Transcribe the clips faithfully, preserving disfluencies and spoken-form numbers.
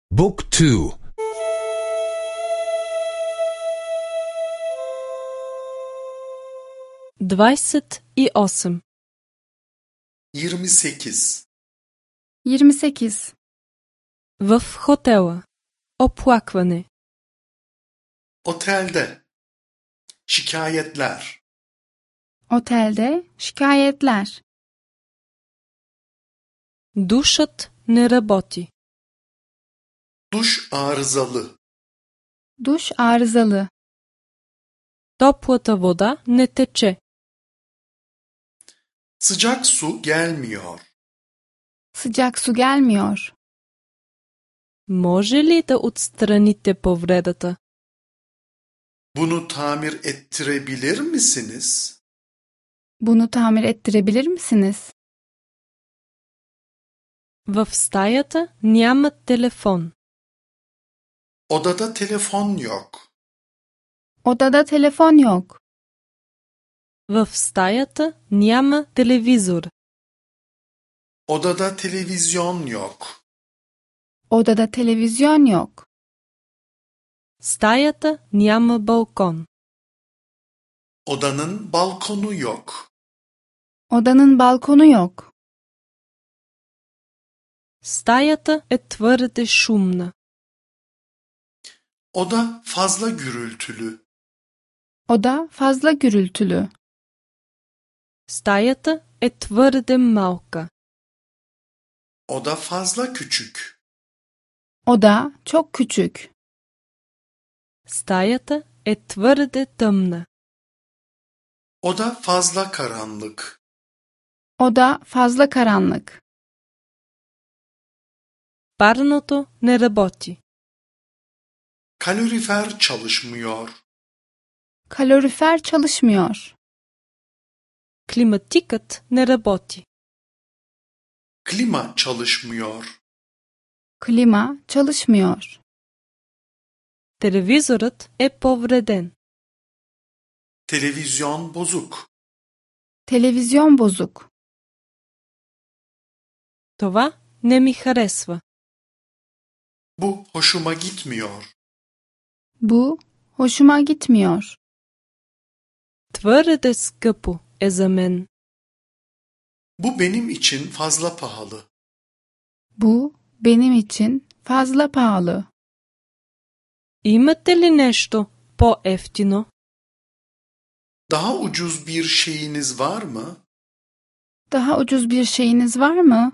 Book two. Двадесет и осем. yirmi sekiz. yirmi sekiz. В хотела. Оплакване. Otelde. Şikayetler. Otelde şikayetler. Душът не работи. Duş arızalı. Duş arızalı. Топлата вода не тече. Sıcak su gelmiyor. Sıcak su gelmiyor. Може ли да отстраните повредата? Bunu tamir ettirebilir misiniz? Bunu tamir ettirebilir misiniz? В стаята няма телефон. Odada telefon yok. Odada telefon yok. В стаята няма телевизор. Odada televizyon yok. Odada televizyon yok. Стаята няма балкон. Odanın balkonu yok. Odanın balkonu yok. Стаята е твърде шумна. Oda fazla gürültülü. Oda fazla gürültülü. Стаята е твърде малка. Oda fazla küçük. Oda çok küçük. Стаята е твърде тъмна. Oda fazla karanlık. Oda fazla karanlık. Парното не работи. Kalorifer çalışmıyor. Kalorifer çalışmıyor. Климатикът не работи. Klima çalışmıyor. Klima çalışmıyor. Телевизорът е повреден. Televizyon bozuk. Televizyon bozuk. Това не ми харесва. Bu hoşuma gitmiyor. Bu hoşuma gitmiyor. Твърде скъпо е за мен. Bu benim için fazla pahalı. Bu benim için fazla pahalı. Имате ли нещо по-евтино? Daha ucuz bir şeyiniz var mı? Daha ucuz bir şeyiniz var mı?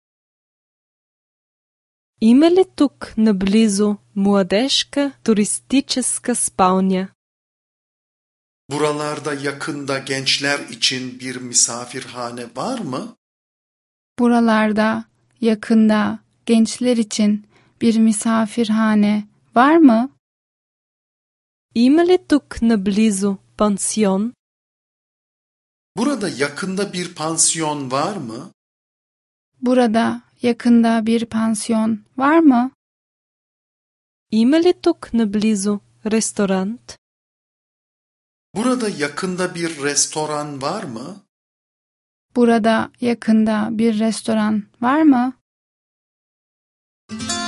Има ли тук наблизо младежка туристическа спалня? Buralarda yakında gençler için bir misafirhane var mı? Buralarda, yakında gençler için bir misafirhane var mı? Има ли тук наблизо пансион? Burada yakında bir pansiyon var mı? Burada, yakında bir pansiyon var mı? Има ли тук наблизо ресторант? Burada yakında bir restoran var mı? Burada, yakında bir restoran var mı?